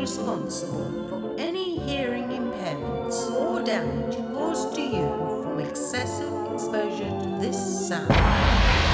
responsible for any hearing impairments or damage caused to you from excessive exposure to this sound.